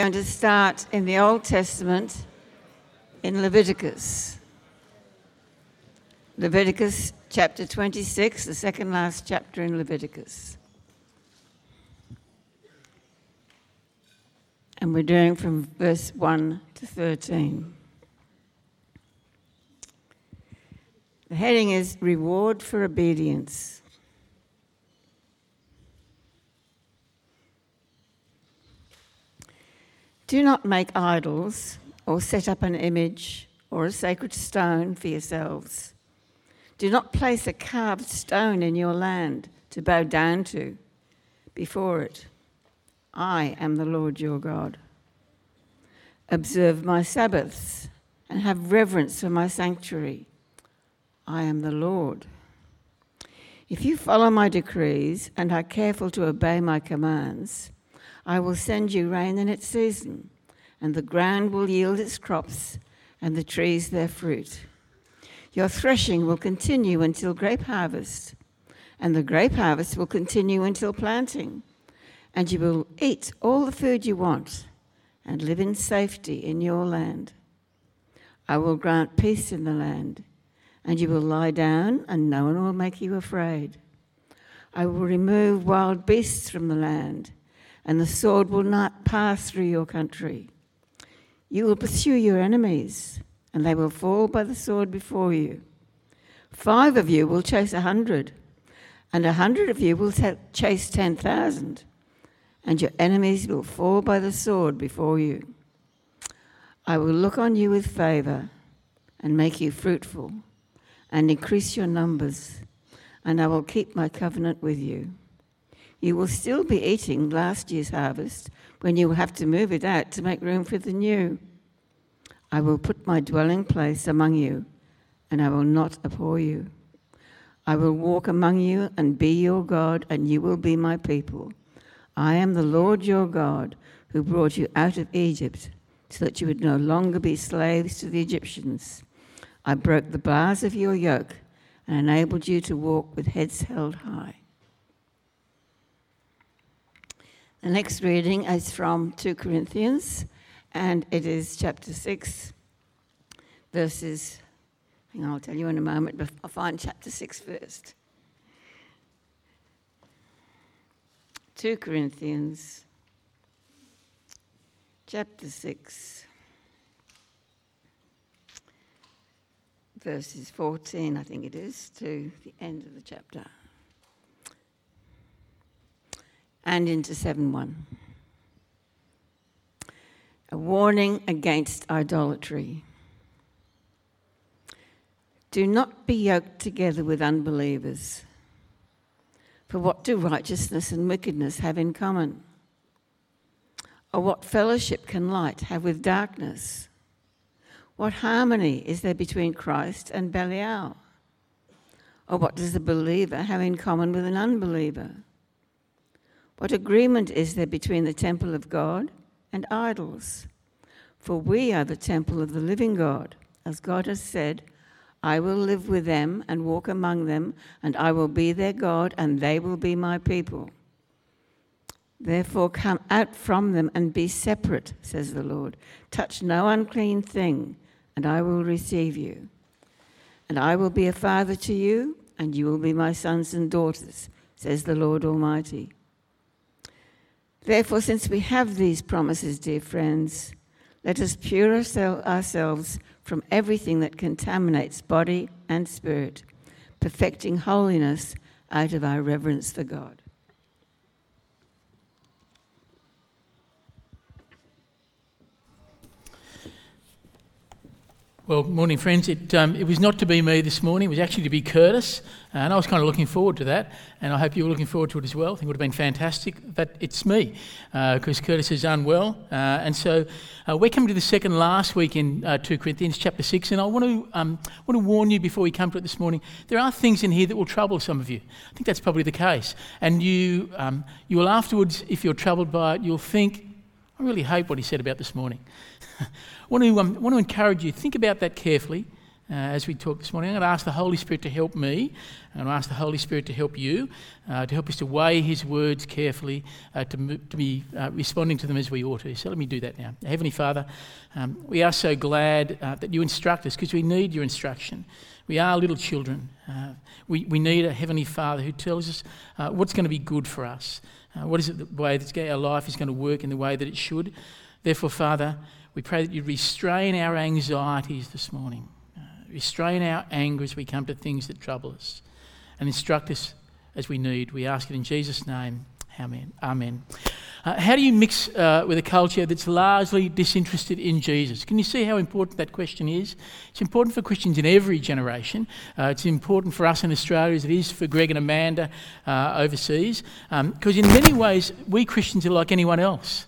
going to start in the Old Testament in Leviticus. Leviticus chapter 26, the second last chapter in Leviticus. And we're doing from verse 1 to 13. The heading is Reward for Obedience. Do not make idols or set up an image or a sacred stone for yourselves. Do not place a carved stone in your land to bow down to before it. I am the Lord your God. Observe my Sabbaths and have reverence for my sanctuary. I am the Lord. If you follow my decrees and are careful to obey my commands, I will send you rain in its season, and the ground will yield its crops, and the trees their fruit. Your threshing will continue until grape harvest, and the grape harvest will continue until planting, and you will eat all the food you want and live in safety in your land. I will grant peace in the land, and you will lie down, and no one will make you afraid. I will remove wild beasts from the land, and the sword will not pass through your country. You will pursue your enemies, and they will fall by the sword before you. 5 of you will chase 100, and 100 of you will chase 10,000, and your enemies will fall by the sword before you. I will look on you with favor and make you fruitful and increase your numbers, and I will keep my covenant with you. You will still be eating last year's harvest when you will have to move it out to make room for the new. I will put my dwelling place among you, and I will not abhor you. I will walk among you and be your God, and you will be my people. I am the Lord your God, who brought you out of Egypt, so that you would no longer be slaves to the Egyptians. I broke the bars of your yoke and enabled you to walk with heads held high. The next reading is from 2 Corinthians, and it is chapter 6, verses, I'll tell you in a moment, but I'll find chapter 6 first. 2 Corinthians, chapter 6, verses 14, I think it is, to the end of the chapter. And into 7:1. A warning against idolatry. Do not be yoked together with unbelievers. For what do righteousness and wickedness have in common? Or what fellowship can light have with darkness? What harmony is there between Christ and Belial? Or what does a believer have in common with an unbeliever? What agreement is there between the temple of God and idols? For we are the temple of the living God. As God has said, I will live with them and walk among them, and I will be their God, and they will be my people. Therefore come out from them and be separate, says the Lord. Touch no unclean thing, and I will receive you. And I will be a father to you, and you will be my sons and daughters, says the Lord Almighty. Therefore, since we have these promises, dear friends, let us purify ourselves from everything that contaminates body and spirit, perfecting holiness out of our reverence for God. Well, morning, friends. It was not to be me this morning. It was actually to be Curtis, and I was kind of looking forward to that, and I hope you were looking forward to it as well. I think it would have been fantastic, but it's me, because Curtis is unwell, and so we're coming to the second last week in 2 Corinthians chapter 6, and I want to warn you before we come to it this morning, there are things in here that will trouble some of you. I think that's probably the case, and you will afterwards, if you're troubled by it, you'll think, I really hate what he said about this morning. I want to encourage you, think about that carefully, as we talk this morning. I'm going to ask the Holy Spirit to help me. I'm going to ask the Holy Spirit to help you, to help us to weigh his words carefully, to be responding to them as we ought to. So let me do that now. Heavenly Father, we are so glad that you instruct us, because we need your instruction. We are little children. We need a Heavenly Father who tells us what's going to be good for us. What is it the way that our life is going to work in the way that it should? Therefore, Father, we pray that you restrain our anxieties this morning. Restrain our anger as we come to things that trouble us. And instruct us as we need. We ask it in Jesus' name. Amen. Amen. How do you mix with a culture that's largely disinterested in Jesus? Can you see how important that question is? It's important for Christians in every generation. It's important for us in Australia as it is for Greg and Amanda overseas. Because in many ways, we Christians are like anyone else.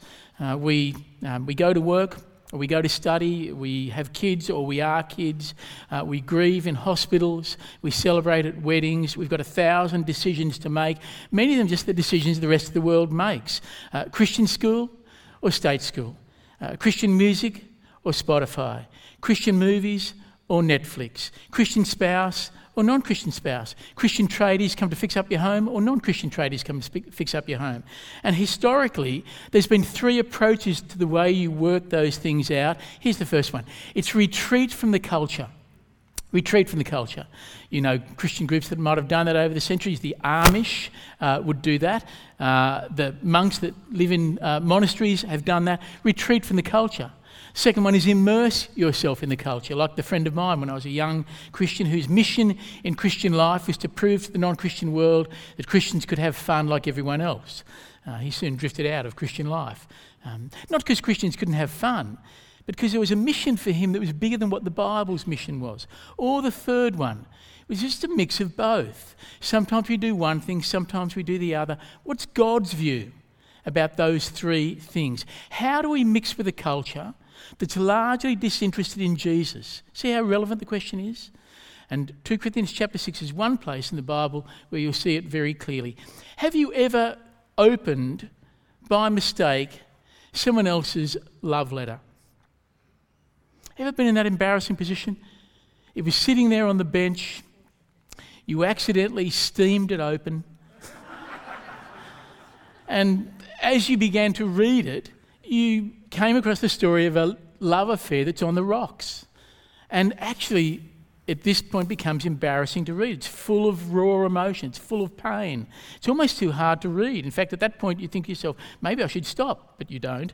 We go to work, or we go to study, we have kids or we are kids, we grieve in hospitals, we celebrate at weddings, we've got 1,000 decisions to make, many of them just the decisions the rest of the world makes. Christian school or state school, Christian music or Spotify, Christian movies or Netflix, Christian spouse or non-Christian spouse, Christian tradies come to fix up your home or non-Christian tradies come to fix up your home. And historically, there's been 3 approaches to the way you work those things out. Here's the first one. It's retreat from the culture. Retreat from the culture. You know, Christian groups that might have done that over the centuries. The Amish would do that. The monks that live in monasteries have done that. Retreat from the culture. Second one is immerse yourself in the culture, like the friend of mine when I was a young Christian whose mission in Christian life was to prove to the non-Christian world that Christians could have fun like everyone else. He soon drifted out of Christian life. Not because Christians couldn't have fun, but because there was a mission for him that was bigger than what the Bible's mission was. Or the third one was just a mix of both. Sometimes we do one thing, sometimes we do the other. What's God's view about those 3 things? How do we mix with a culture that's largely disinterested in Jesus? See how relevant the question is? And 2 Corinthians chapter 6 is one place in the Bible where you'll see it very clearly. Have you ever opened, by mistake, someone else's love letter? Ever been in that embarrassing position? It was sitting there on the bench, you accidentally steamed it open, and as you began to read it, you came across the story of a love affair that's on the rocks. And actually, at this point, becomes embarrassing to read. It's full of raw emotion. It's full of pain. It's almost too hard to read. In fact, at that point, you think to yourself, maybe I should stop, but you don't.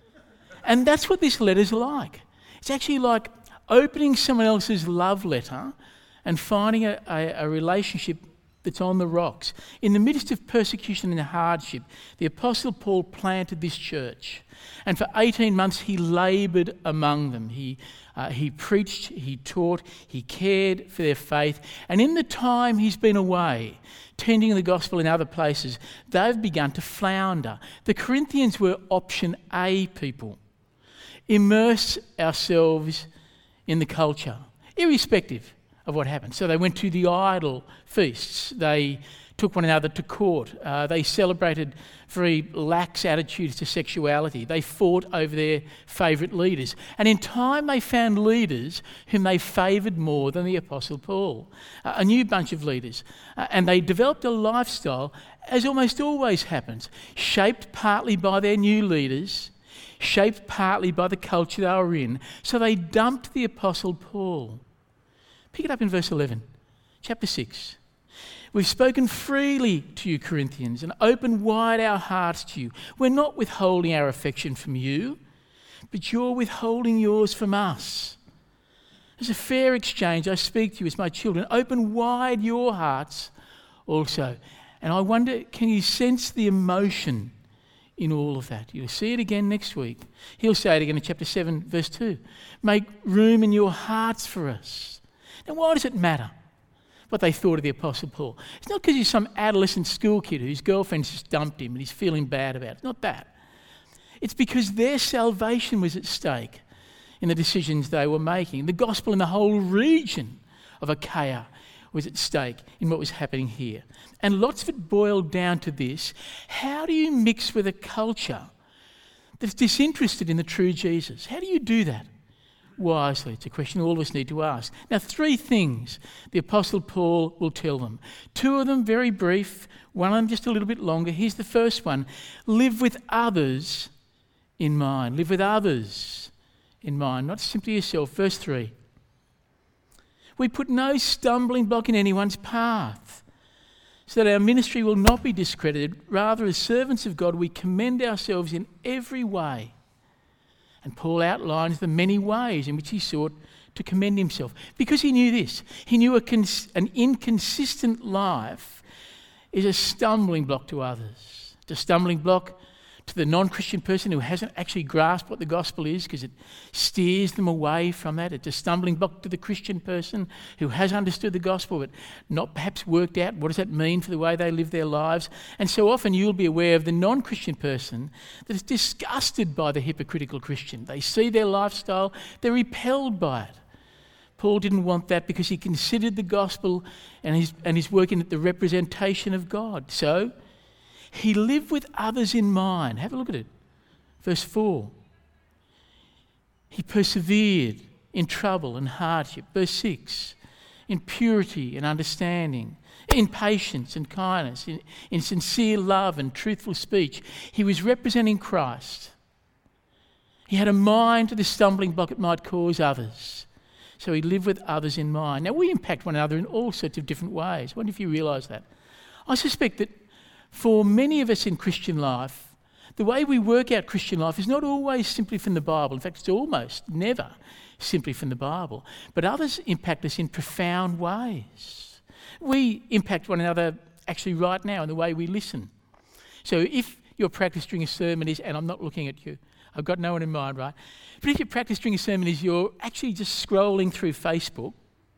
And that's what this letter's like. It's actually like opening someone else's love letter and finding a relationship that's on the rocks. In the midst of persecution and hardship, the Apostle Paul planted this church. And for 18 months he laboured among them. He preached, he taught, he cared for their faith. And in the time he's been away, tending the gospel in other places, they've begun to flounder. The Corinthians were option A people. Immerse ourselves in the culture, irrespective of what happened. So they went to the idol feasts. They took one another to court. They celebrated very lax attitudes to sexuality. They fought over their favourite leaders. And in time they found leaders whom they favoured more than the Apostle Paul. A new bunch of leaders. And they developed a lifestyle, as almost always happens, shaped partly by their new leaders, shaped partly by the culture they were in. So they dumped the Apostle Paul. Pick it up in verse 11, chapter 6. We've spoken freely to you, Corinthians, and opened wide our hearts to you. We're not withholding our affection from you, but you're withholding yours from us. As a fair exchange, I speak to you as my children. Open wide your hearts also. And I wonder, can you sense the emotion in all of that? You'll see it again next week. He'll say it again in chapter 7, verse 2. Make room in your hearts for us. Now, why does it matter what they thought of the Apostle Paul? It's not because he's some adolescent school kid whose girlfriend's just dumped him and he's feeling bad about it. It's not that. It's because their salvation was at stake in the decisions they were making. The gospel in the whole region of Achaia was at stake in what was happening here. And lots of it boiled down to this: how do you mix with a culture that's disinterested in the true Jesus? How do you do that? wisely? It's a question all of us need to ask. Now, 3 things the Apostle Paul will tell them. 2 of them very brief, one of them just a little bit longer. Here's the first one. Live with others in mind. Live with others in mind, not simply yourself. Verse 3. We put no stumbling block in anyone's path, so that our ministry will not be discredited. Rather, as servants of God, we commend ourselves in every way. And Paul outlines the many ways in which he sought to commend himself. Because he knew this. He knew an inconsistent life is a stumbling block to others. It's a stumbling block to the non-Christian person who hasn't actually grasped what the gospel is, because it steers them away from that. It's a stumbling block to the Christian person who has understood the gospel but not perhaps worked out what does that mean for the way they live their lives. And so often you'll be aware of the non-Christian person that is disgusted by the hypocritical Christian. They see their lifestyle, they're repelled by it. Paul didn't want that because he considered the gospel and his work in it the representation of God. So he lived with others in mind. Have a look at it. Verse 4. He persevered in trouble and hardship. Verse 6. In purity and understanding, in patience and kindness, in sincere love and truthful speech. He was representing Christ. He had a mind to the stumbling block it might cause others. So he lived with others in mind. Now, we impact one another in all sorts of different ways. I wonder if you realise that. I suspect that for many of us in Christian life, the way we work out Christian life is not always simply from the Bible. In fact, it's almost never simply from the Bible. But others impact us in profound ways. We impact one another actually right now in the way we listen. So if your practice during a sermon is, and I'm not looking at you, I've got no one in mind, right? But if your practice during a sermon is you're actually just scrolling through Facebook,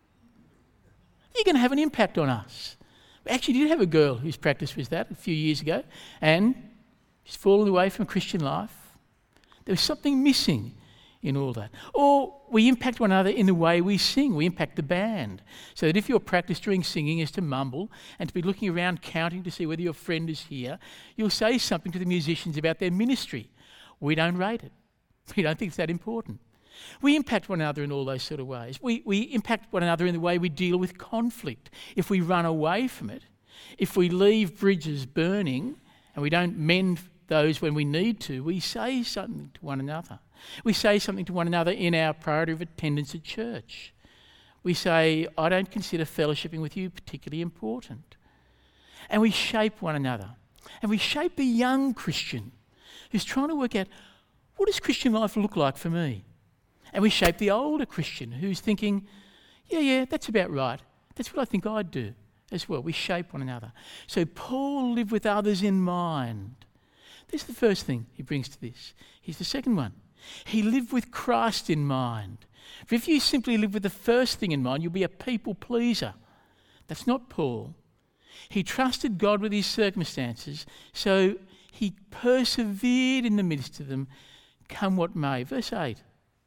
you're going to have an impact on us. We actually did have a girl whose practice was that a few years ago, and she's fallen away from Christian life. There was something missing in all that. Or we impact one another in the way we sing. We impact the band. So that if your practice during singing is to mumble and to be looking around counting to see whether your friend is here, you'll say something to the musicians about their ministry. We don't rate it. We don't think it's that important. We impact one another in all those sort of ways. We impact one another in the way we deal with conflict. If we run away from it, if we leave bridges burning and we don't mend those when we need to, we say something to one another. We say something to one another in our priority of attendance at church. We say, I don't consider fellowshipping with you particularly important. And we shape one another. And we shape the young Christian who's trying to work out, what does Christian life look like for me? And we shape the older Christian who's thinking, yeah, that's about right. That's what I think I'd do as well. We shape one another. So Paul lived with others in mind. This is the first thing he brings to this. Here's the second one. He lived with Christ in mind. For if you simply live with the first thing in mind, you'll be a people pleaser. That's not Paul. He trusted God with his circumstances, so he persevered in the midst of them, come what may. Verse 8.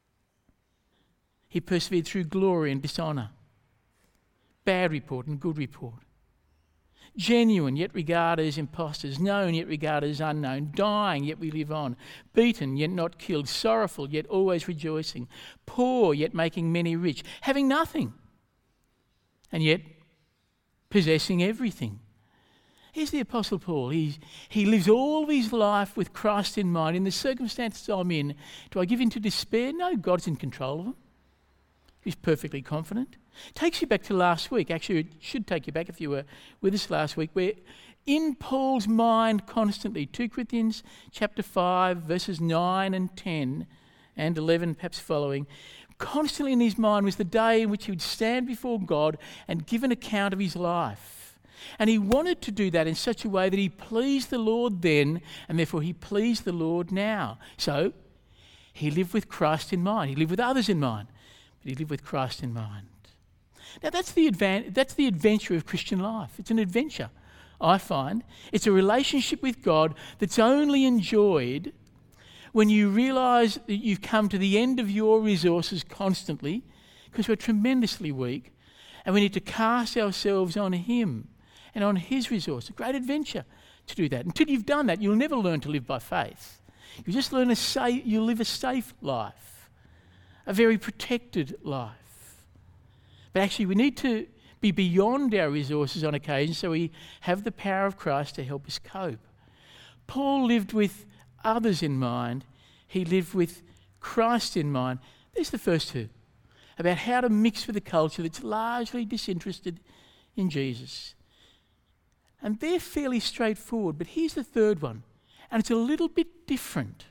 He persevered through glory and dishonour, bad report and good report, genuine yet regarded as impostors, known yet regarded as unknown, dying yet we live on, beaten yet not killed, sorrowful yet always rejoicing, poor yet making many rich, having nothing and yet possessing everything. Here's the Apostle Paul. He lives all of his life with Christ in mind. In the circumstances I'm in, do I give in to despair? No, God's in control of them. He's perfectly confident. Takes you back to last week. Actually, it should take you back if you were with us last week, where in Paul's mind constantly, 2 Corinthians chapter 5, verses 9 and 10 and 11 perhaps following, constantly in his mind was the day in which he would stand before God and give an account of his life. And he wanted to do that in such a way that he pleased the Lord then, and therefore he pleased the Lord now. So he lived with Christ in mind. He lived with others in mind. He lived with Christ in mind. Now that's the adventure of Christian life. It's an adventure, I find. It's a relationship with God that's only enjoyed when you realise that you've come to the end of your resources constantly, because we're tremendously weak, and we need to cast ourselves on Him and on His resources. A great adventure to do that. Until you've done that, you'll never learn to live by faith. You just learn you'll live a safe life. a very protected life. But actually we need to be beyond our resources on occasion so we have the power of Christ to help us cope. Paul lived with others in mind. He lived with Christ in mind. There's the first two, about how to mix with a culture that's largely disinterested in Jesus. And they're fairly straightforward, but here's the third one, and it's a little bit different.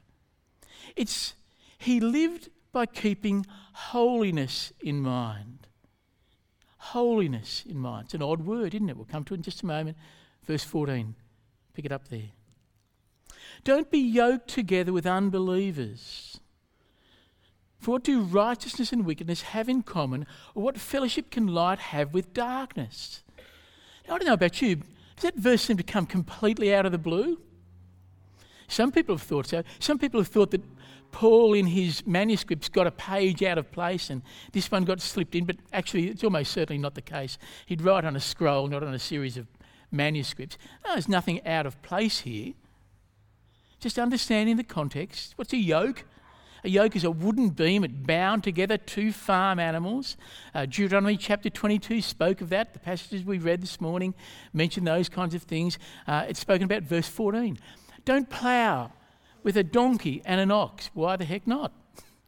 He lived by keeping holiness in mind. Holiness in mind. It's an odd word, isn't it? We'll come to it in just a moment. Verse 14. Pick it up there. Don't be yoked together with unbelievers. For what do righteousness and wickedness have in common, or what fellowship can light have with darkness? Now, I don't know about you, does that verse seem to come completely out of the blue? Some people have thought so. Some people have thought that Paul in his manuscripts got a page out of place and this one got slipped in, but actually it's almost certainly not the case. He'd write on a scroll, not on a series of manuscripts. No, there's nothing out of place here. Just understanding the context. What's a yoke? A yoke is a wooden beam. It bound together two farm animals. Deuteronomy chapter 22 spoke of that. The passages we read this morning mentioned those kinds of things. It's spoken about verse 14. Don't plough with a donkey and an ox. Why the heck not?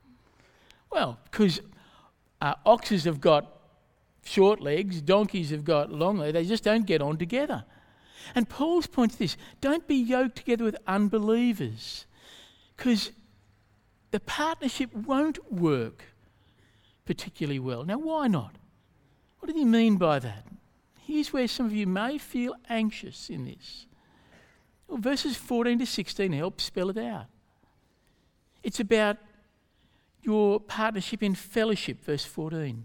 Well, because oxes have got short legs, donkeys have got long legs. They just don't get on together. And Paul's point is this: don't be yoked together with unbelievers, because the partnership won't work particularly well. Now, why not? What did he mean by that? Here's where some of you may feel anxious in this. Well, verses 14 to 16 help spell it out. It's about your partnership in fellowship, verse 14.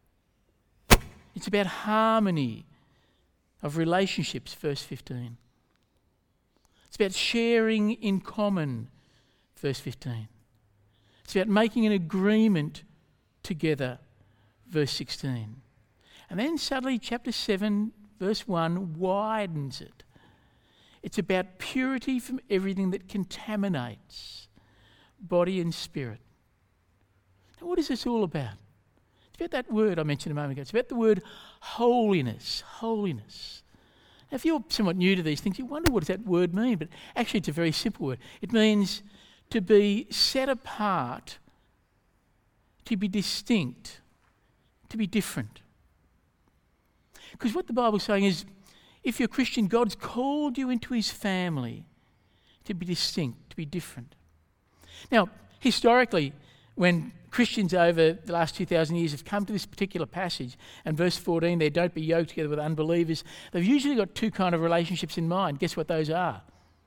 It's about harmony of relationships, verse 15. It's about sharing in common, verse 15. It's about making an agreement together, verse 16. And then suddenly chapter 7, verse 1 widens it. It's about purity from everything that contaminates body and spirit. Now, what is this all about? It's about that word I mentioned a moment ago. It's about the word holiness. Holiness. Now, if you're somewhat new to these things, you wonder what does that word mean, but actually it's a very simple word. It means to be set apart, to be distinct, to be different. Because what the Bible's saying is, if you're a Christian, God's called you into his family to be distinct, to be different. Now, historically, when Christians over the last 2,000 years have come to this particular passage, and verse 14 there, don't be yoked together with unbelievers, they've usually got two kind of relationships in mind. Guess what those are?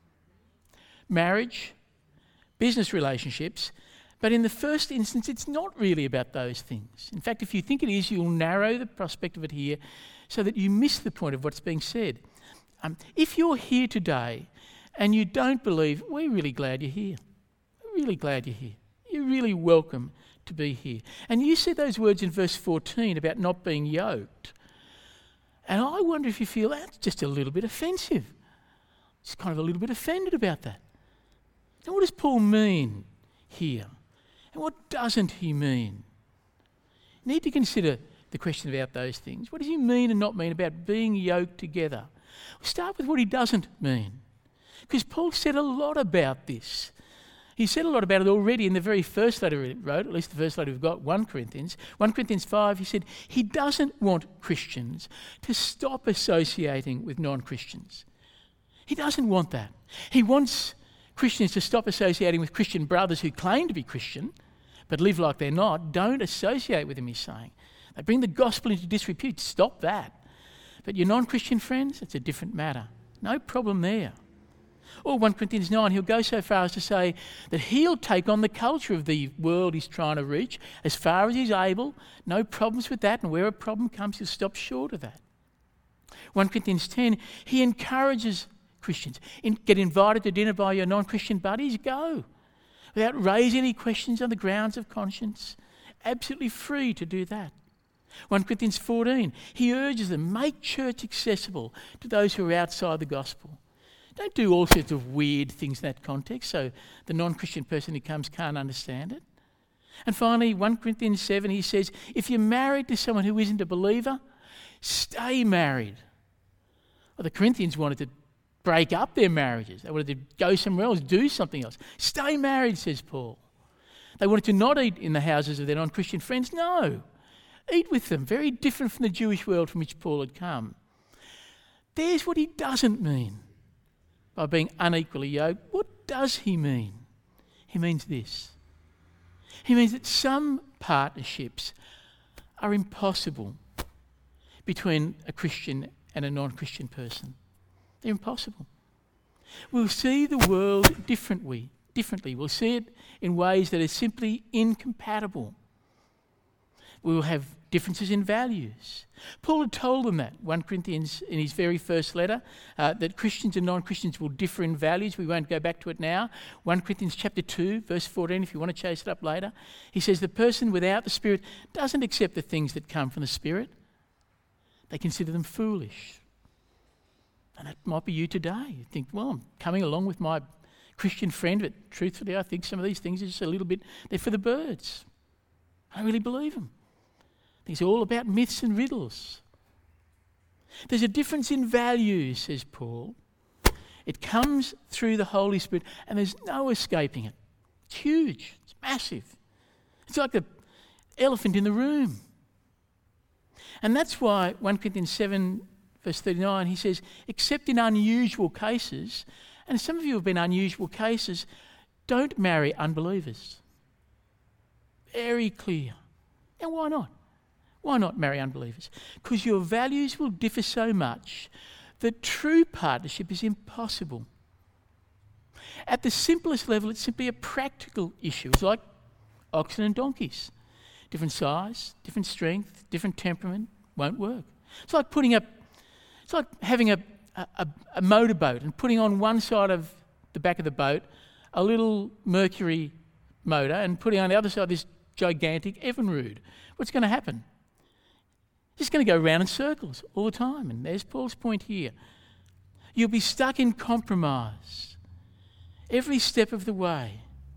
Marriage, business relationships. But in the first instance, it's not really about those things. In fact, if you think it is, you'll narrow the prospect of it here so that you miss the point of what's being said. If you're here today and you don't believe, we're really glad you're here. We're really glad you're here. You're really welcome to be here. And you see those words in verse 14 about not being yoked. And I wonder if you feel that's just a little bit offensive. Just kind of a little bit offended about that. Now, what does Paul mean here? And what doesn't he mean? You need to consider the question about those things. What does he mean and not mean about being yoked together? We'll start with what he doesn't mean. Because Paul said a lot about this. He said a lot about it already in the very first letter he wrote, at least the first letter we've got, 1 Corinthians. 1 Corinthians 5, he said he doesn't want Christians to stop associating with non-Christians. He doesn't want that. He wants Christians to stop associating with Christian brothers who claim to be Christian but live like they're not. Don't associate with them, he's saying. They bring the gospel into disrepute. Stop that. But your non-Christian friends, it's a different matter. No problem there. Or 1 Corinthians 9, he'll go so far as to say that he'll take on the culture of the world he's trying to reach as far as he's able. No problems with that, and where a problem comes, he'll stop short of that. 1 Corinthians 10, he encourages Christians. Get invited to dinner by your non-Christian buddies, go. Without raising any questions on the grounds of conscience. Absolutely free to do that. 1 Corinthians 14, he urges them, make church accessible to those who are outside the gospel. Don't do all sorts of weird things in that context so the non-Christian person who comes can't understand it. And finally, 1 Corinthians 7, he says, if you're married to someone who isn't a believer, stay married. Well, the Corinthians wanted to break up their marriages. They wanted to go somewhere else, do something else. Stay married, says Paul. They wanted to not eat in the houses of their non-Christian friends. No, eat with them. Very different from the Jewish world from which Paul had come. There's what he doesn't mean by being unequally yoked. What does he mean? He means this. He means that some partnerships are impossible between a Christian and a non-Christian person. They're impossible. We'll see the world differently. We'll see it in ways that are simply incompatible. We will have differences in values. Paul had told them that, 1 Corinthians in his very first letter, that Christians and non-Christians will differ in values. We won't go back to it now. 1 Corinthians chapter 2, verse 14, if you want to chase it up later. He says, the person without the Spirit doesn't accept the things that come from the Spirit. They consider them foolish. And that might be you today. You think, well, I'm coming along with my Christian friend, but truthfully, I think some of these things are just a little bit, they're for the birds. I don't really believe them. I think it's all about myths and riddles. There's a difference in values, says Paul. It comes through the Holy Spirit, and there's no escaping it. It's huge. It's massive. It's like the elephant in the room. And that's why 1 Corinthians 7, verse 39, he says, except in unusual cases, and some of you have been unusual cases, don't marry unbelievers. Very clear. And why not? Why not marry unbelievers? Because your values will differ so much that true partnership is impossible. At the simplest level, it's simply a practical issue. It's like oxen and donkeys. Different size, different strength, different temperament, won't work. It's like having a motorboat and putting on one side of the back of the boat a little Mercury motor and putting on the other side this gigantic Evinrude. What's going to happen? It's going to go round in circles all the time. And there's Paul's point here. You'll be stuck in compromise every step of the way.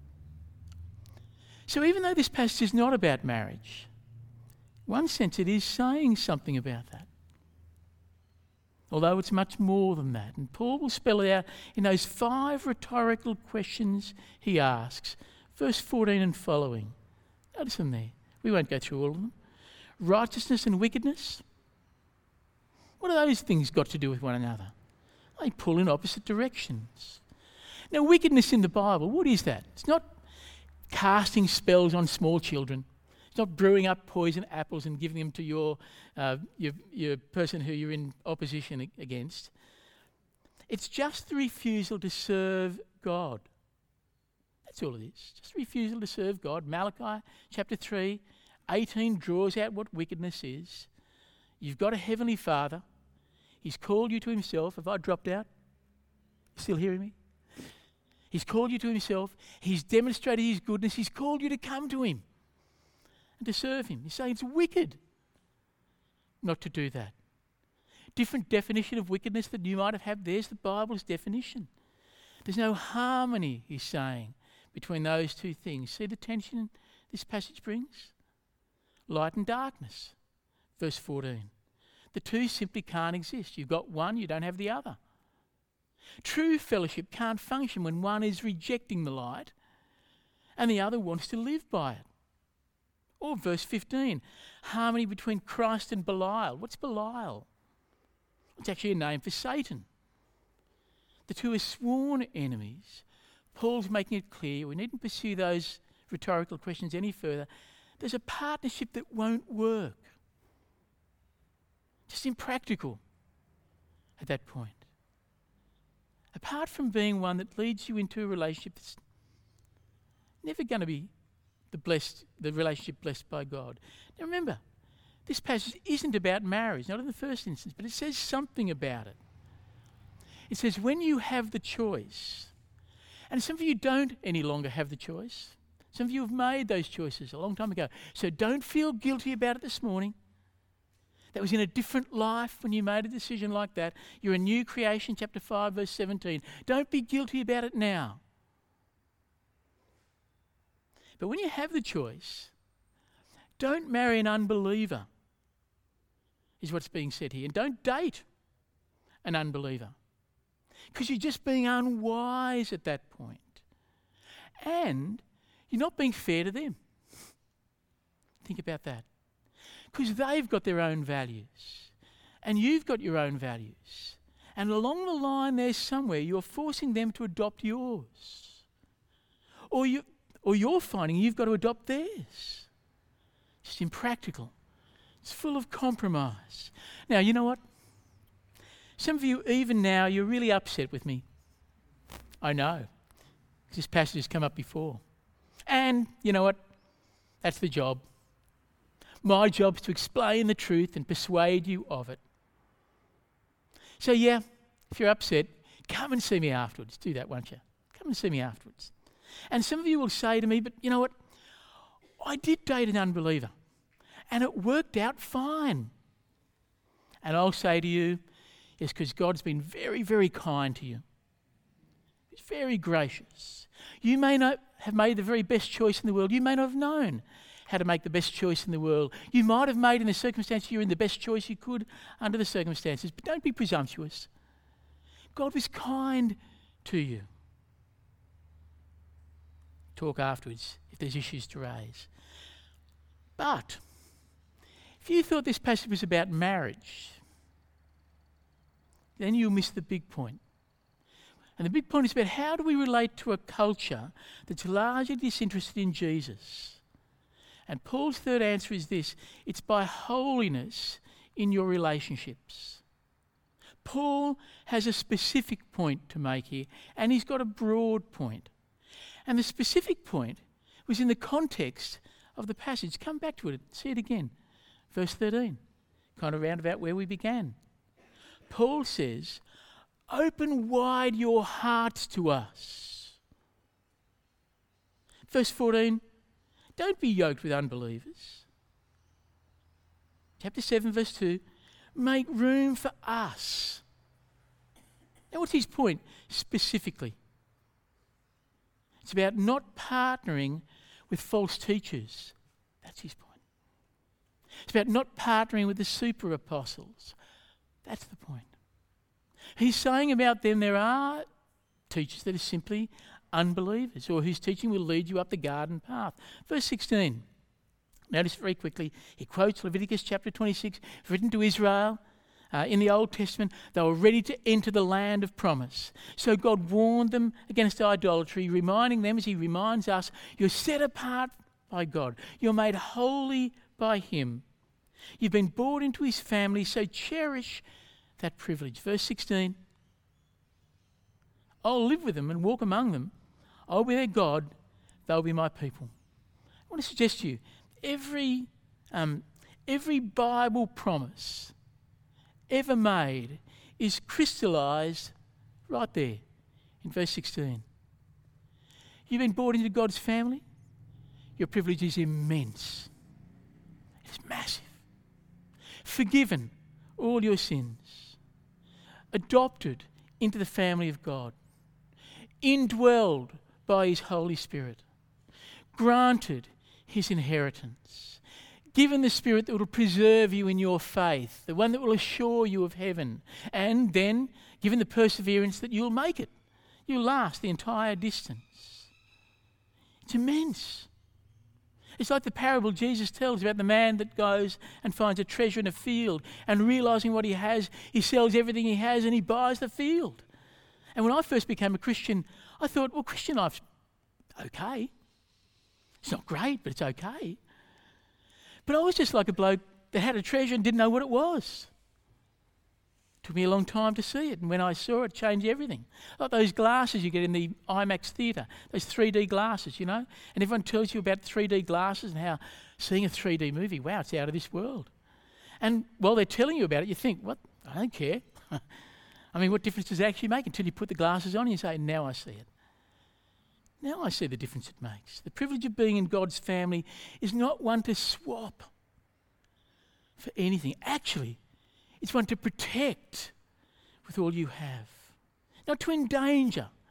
So even though this passage is not about marriage, in one sense it is saying something about that. Although it's much more than that. And Paul will spell it out in those 5 rhetorical questions he asks. Verse 14 and following. Notice them there. We won't go through all of them. Righteousness and wickedness. What are those things got to do with one another? They pull in opposite directions. Now, wickedness in the Bible, what is that? It's not casting spells on small children. It's not brewing up poison apples and giving them to your person who you're in opposition against. It's just the refusal to serve God. That's all it is. Just refusal to serve God. Malachi chapter 3, 18 draws out what wickedness is. You've got a heavenly Father. He's called you to himself. Have I dropped out? Still hearing me? He's called you to himself. He's demonstrated his goodness. He's called you to come to him and to serve him. He's saying it's wicked not to do that. Different definition of wickedness than you might have had. There's the Bible's definition. There's no harmony, he's saying, between those two things. See the tension this passage brings? Light and darkness. Verse 14. The two simply can't exist. You've got one, you don't have the other. True fellowship can't function when one is rejecting the light and the other wants to live by it. Or verse 15, harmony between Christ and Belial. What's Belial? It's actually a name for Satan. The two are sworn enemies. Paul's making it clear we needn't pursue those rhetorical questions any further. There's a partnership that won't work. Just impractical at that point. Apart from being one that leads you into a relationship that's never going to be the relationship blessed by God. Now remember, this passage isn't about marriage, not in the first instance, but it says something about it. It says when you have the choice, and some of you don't any longer have the choice. Some of you have made those choices a long time ago. So don't feel guilty about it this morning. That was in a different life when you made a decision like that. You're a new creation, chapter 5, verse 17. Don't be guilty about it now. But when you have the choice, don't marry an unbeliever, is what's being said here. And don't date an unbeliever, because you're just being unwise at that point. And you're not being fair to them. Think about that. Because they've got their own values, and you've got your own values. And along the line there somewhere, you're forcing them to adopt yours. Or you're finding you've got to adopt theirs. It's impractical. It's full of compromise. Now, you know what? Some of you, even now, you're really upset with me. I know. This passage has come up before. And you know what? That's the job. My job is to explain the truth and persuade you of it. So yeah, if you're upset, come and see me afterwards. Do that, won't you? Come and see me afterwards. And some of you will say to me, but you know what? I did date an unbeliever and it worked out fine. And I'll say to you, it's because God's been very, very kind to you. He's very gracious. You may not have made the very best choice in the world. You may not have known how to make the best choice in the world. You might have made in the circumstances you're in the best choice you could under the circumstances, but don't be presumptuous. God was kind to you. Talk afterwards if there's issues to raise. But if you thought this passage was about marriage, then you'll miss the big point. And the big point is about how do we relate to a culture that's largely disinterested in Jesus? And Paul's third answer is this: it's by holiness in your relationships. Paul has a specific point to make here, and he's got a broad point. And the specific point was in the context of the passage. Come back to it, see it again. Verse 13, kind of round about where we began. Paul says, open wide your hearts to us. Verse 14, don't be yoked with unbelievers. Chapter 7, verse 2, make room for us. Now what's his point specifically? It's about not partnering with false teachers. That's his point. It's about not partnering with the super apostles. That's the point. He's saying about them there are teachers that are simply unbelievers, or whose teaching will lead you up the garden path. Verse 16. Notice very quickly, he quotes Leviticus chapter 26, written to Israel in the Old Testament. They were ready to enter the land of promise. So God warned them against idolatry, reminding them, as he reminds us, you're set apart by God. You're made holy by him. You've been brought into his family, so cherish that privilege. Verse 16, I'll live with them and walk among them. I'll be their God, they'll be my people. I want to suggest to you, every Bible promise ever made is crystallised right there in verse 16. You've been brought into God's family. Your privilege is immense. It's massive. Forgiven all your sins. Adopted into the family of God. Indwelled by his Holy Spirit. Granted his inheritance. Given the Spirit that will preserve you in your faith, the one that will assure you of heaven, and then given the perseverance that you'll make it. You'll last the entire distance. It's immense. It's like the parable Jesus tells about the man that goes and finds a treasure in a field, and realising what he has, he sells everything he has and he buys the field. And when I first became a Christian, I thought, well, Christian life's okay. It's not great, but it's okay. But I was just like a bloke that had a treasure and didn't know what it was. It took me a long time to see it, and when I saw it, it changed everything. Like those glasses you get in the IMAX theatre, those 3D glasses, you know, and everyone tells you about 3D glasses and how seeing a 3D movie, wow, it's out of this world. And while they're telling you about it, you think, what? I don't care. I mean, what difference does it actually make until you put the glasses on and you say, now I see it. Now I see the difference it makes. The privilege of being in God's family is not one to swap for anything. Actually, it's one to protect with all you have. Not to endanger,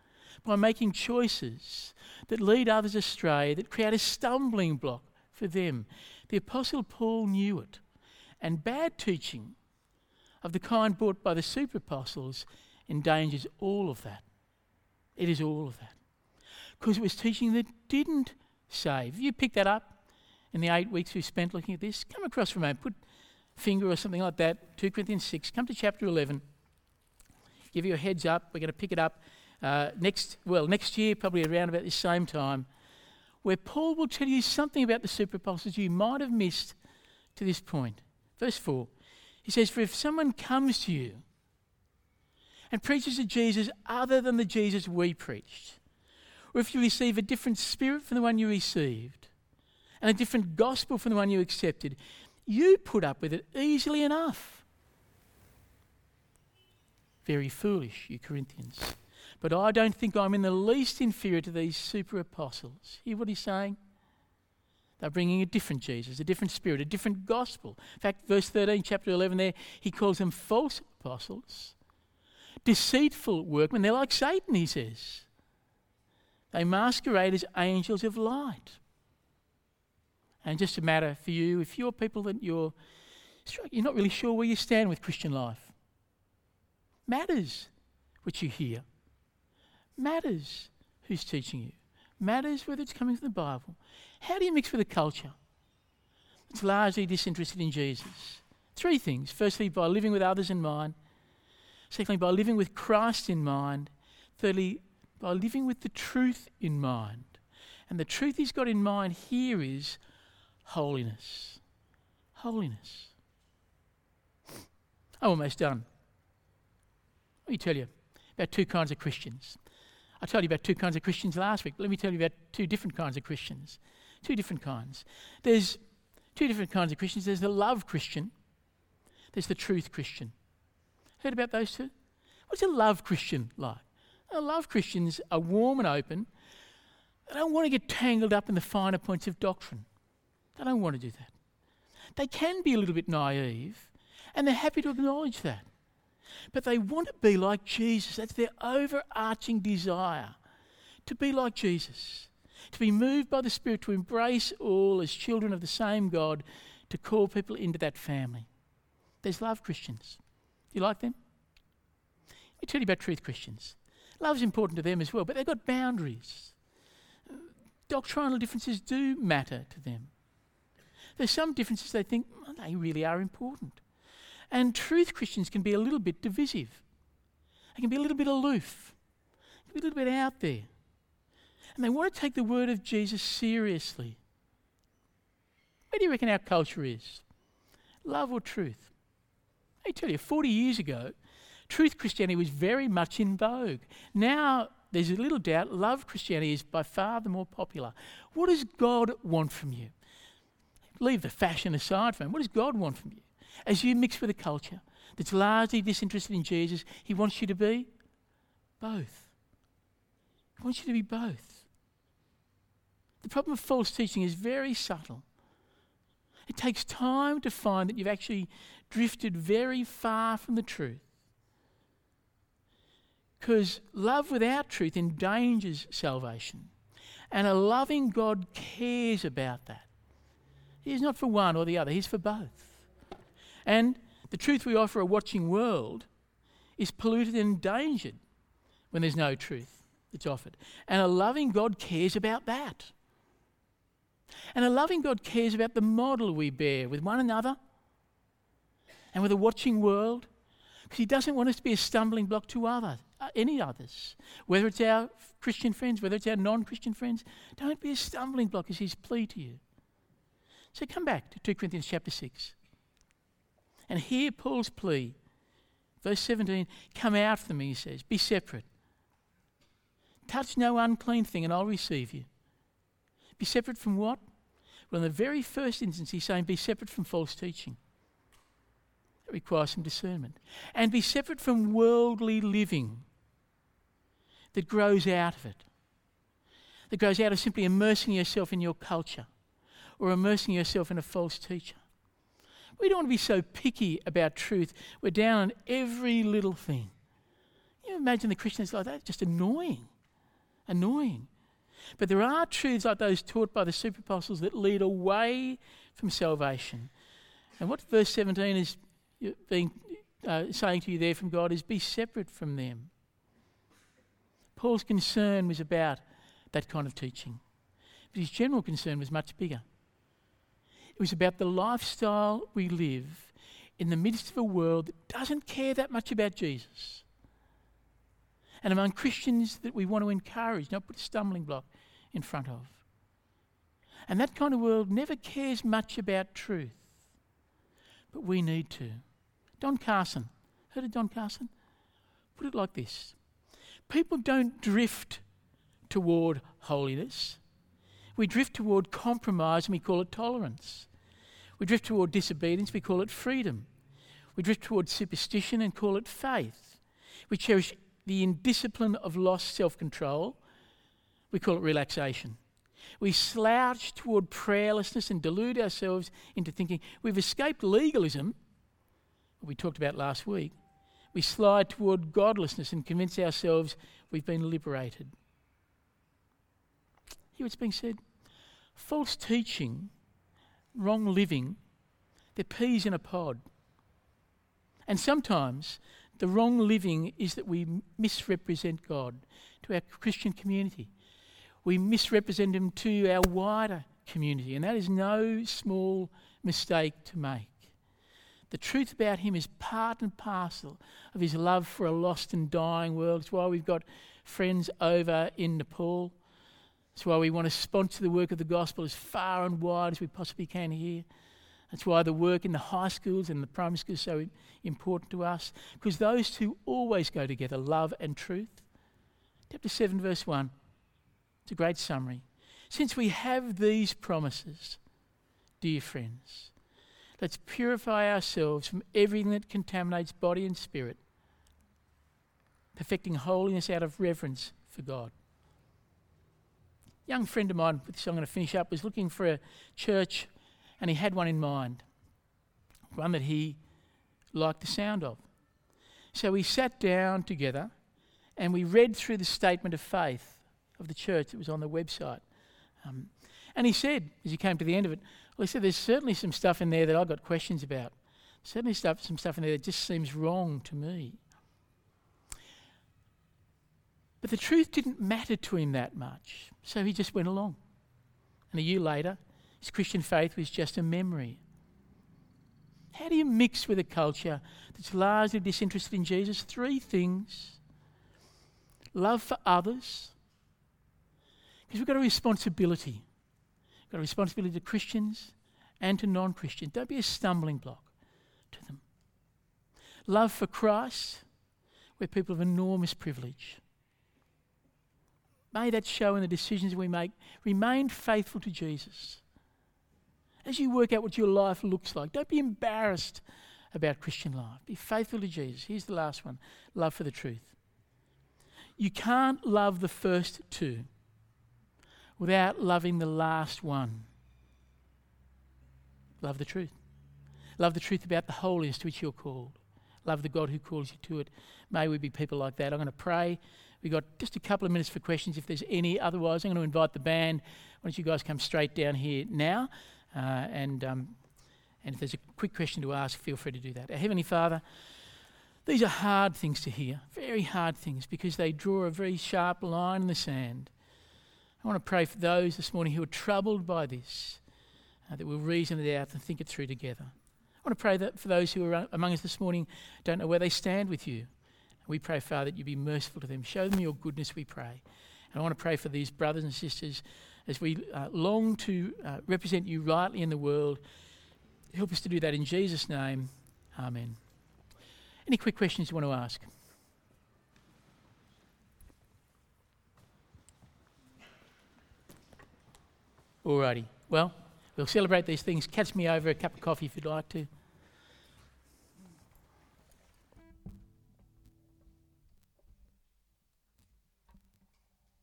by making choices that lead others astray, that create a stumbling block for them. The Apostle Paul knew it. And bad teaching of the kind brought by the super apostles endangers all of that. It is all of that. Because it was teaching that didn't save. You pick that up in the 8 weeks we've spent looking at this. Come across from home, put a finger or something like that, 2 Corinthians 6, come to chapter 11. Give you a heads up, we're going to pick it up next year, probably around about this same time, where Paul will tell you something about the super apostles you might have missed to this point. Verse 4, he says, "For if someone comes to you and preaches a Jesus other than the Jesus we preached, or if you receive a different spirit from the one you received, and a different gospel from the one you accepted, you put up with it easily enough. Very foolish, you Corinthians. But I don't think I'm in the least inferior to these super apostles." Hear what he's saying? They're bringing a different Jesus, a different spirit, a different gospel. In fact, verse 13, chapter 11 there, he calls them false apostles, deceitful workmen. They're like Satan, he says. They masquerade as angels of light. And just a matter for you, if you're people that you're not really sure where you stand with Christian life, matters what you hear. Matters who's teaching you. Matters whether it's coming from the Bible. How do you mix with a culture that's largely disinterested in Jesus? 3 things. Firstly, by living with others in mind. Secondly, by living with Christ in mind. Thirdly, by living with the truth in mind. And the truth he's got in mind here is holiness. Holiness. I'm almost done. Let me tell you about 2 kinds of Christians. I told you about 2 kinds of Christians last week, but let me tell you about 2 different kinds of Christians. 2 different kinds. There's 2 different kinds of Christians. There's the love Christian. There's the truth Christian. Heard about those 2? What's a love Christian like? Love Christians are warm and open. They don't want to get tangled up in the finer points of doctrine. They don't want to do that. They can be a little bit naive, and they're happy to acknowledge that. But they want to be like Jesus. That's their overarching desire, to be like Jesus, to be moved by the Spirit, to embrace all as children of the same God, to call people into that family. There's love Christians. Do you like them? Let me tell you about truth Christians. Love's important to them as well, but they've got boundaries. Doctrinal differences do matter to them. There's some differences they think they really are important. And truth Christians can be a little bit divisive. They can be a little bit aloof. They can be a little bit out there. And they want to take the word of Jesus seriously. Where do you reckon our culture is? Love or truth? I tell you, 40 years ago, truth Christianity was very much in vogue. Now, there's a little doubt, love Christianity is by far the more popular. What does God want from you? Leave the fashion aside from him. What does God want from you? As you mix with a culture that's largely disinterested in Jesus, he wants you to be both. He wants you to be both. The problem of false teaching is very subtle. It takes time to find that you've actually drifted very far from the truth. Because love without truth endangers salvation. And a loving God cares about that. He's not for one or the other, he's for both. And the truth we offer a watching world is polluted and endangered when there's no truth that's offered. And a loving God cares about that. And a loving God cares about the model we bear with one another and with a watching world, because he doesn't want us to be a stumbling block to any others. Whether it's our Christian friends, whether it's our non-Christian friends, don't be a stumbling block is his plea to you. So come back to 2 Corinthians chapter 6. And hear Paul's plea. Verse 17, come out from me, he says, be separate. Touch no unclean thing and I'll receive you. Be separate from what? Well, in the very first instance, he's saying be separate from false teaching. That requires some discernment. And be separate from worldly living that grows out of it. That grows out of simply immersing yourself in your culture or immersing yourself in a false teacher. We don't want to be so picky about truth. We're down on every little thing. You imagine the Christians like that? It's just annoying. annoying. But there are truths like those taught by the super apostles that lead away from salvation. And what verse 17 is saying to you there from God is be separate from them. Paul's concern was about that kind of teaching. But his general concern was much bigger. It was about the lifestyle we live in the midst of a world that doesn't care that much about Jesus. And among Christians that we want to encourage, not put a stumbling block in front of. And that kind of world never cares much about truth. But we need to. Don Carson. Heard of Don Carson? Put it like this. People don't drift toward holiness. We drift toward compromise and we call it tolerance. We drift toward disobedience, we call it freedom. We drift toward superstition and call it faith. We cherish the indiscipline of lost self-control, we call it relaxation. We slouch toward prayerlessness and delude ourselves into thinking we've escaped legalism, what we talked about last week. We slide toward godlessness and convince ourselves we've been liberated. Hear what's being said? False teaching, wrong living, they're peas in a pod. And sometimes the wrong living is that we misrepresent God to our Christian community. We misrepresent Him to our wider community, and that is no small mistake to make. The truth about Him is part and parcel of His love for a lost and dying world. It's why we've got friends over in Nepal. It's why we want to sponsor the work of the gospel as far and wide as we possibly can here. That's why the work in the high schools and the primary schools is so important to us, because those two always go together, love and truth. Chapter 7, verse 1. It's a great summary. Since we have these promises, dear friends, let's purify ourselves from everything that contaminates body and spirit, perfecting holiness out of reverence for God. A young friend of mine, with this I'm going to finish up, was looking for a church and he had one in mind, one that he liked the sound of. So we sat down together and we read through the statement of faith of the church that was on the website. And he said, as he came to the end of it, well, he said, there's certainly some stuff in there that I've got questions about. Certainly some stuff in there that just seems wrong to me. But the truth didn't matter to him that much, so he just went along. And a year later, his Christian faith was just a memory. How do you mix with a culture that's largely disinterested in Jesus? 3 things. Love for others, because we've got a responsibility. We've got a responsibility to Christians and to non-Christians. Don't be a stumbling block to them. Love for Christ, we're people of enormous privilege. May that show in the decisions we make. Remain faithful to Jesus. As you work out what your life looks like, don't be embarrassed about Christian life. Be faithful to Jesus. Here's the last one. Love for the truth. You can't love the first 2 without loving the last one. Love the truth. Love the truth about the holiness to which you're called. Love the God who calls you to it. May we be people like that. I'm going to pray. We've got just a couple of minutes for questions if there's any. Otherwise, I'm going to invite the band. Why don't you guys come straight down here now? And if there's a quick question to ask, feel free to do that. Our Heavenly Father, these are hard things to hear, very hard things, because they draw a very sharp line in the sand. I want to pray for those this morning who are troubled by this, that we'll reason it out and think it through together. I want to pray that for those who are among us this morning don't know where they stand with you. We pray, Father, that you be merciful to them. Show them your goodness, we pray. And I want to pray for these brothers and sisters as we long to represent you rightly in the world. Help us to do that in Jesus' name. Amen. Any quick questions you want to ask? Alrighty. Well, we'll celebrate these things. Catch me over a cup of coffee if you'd like to.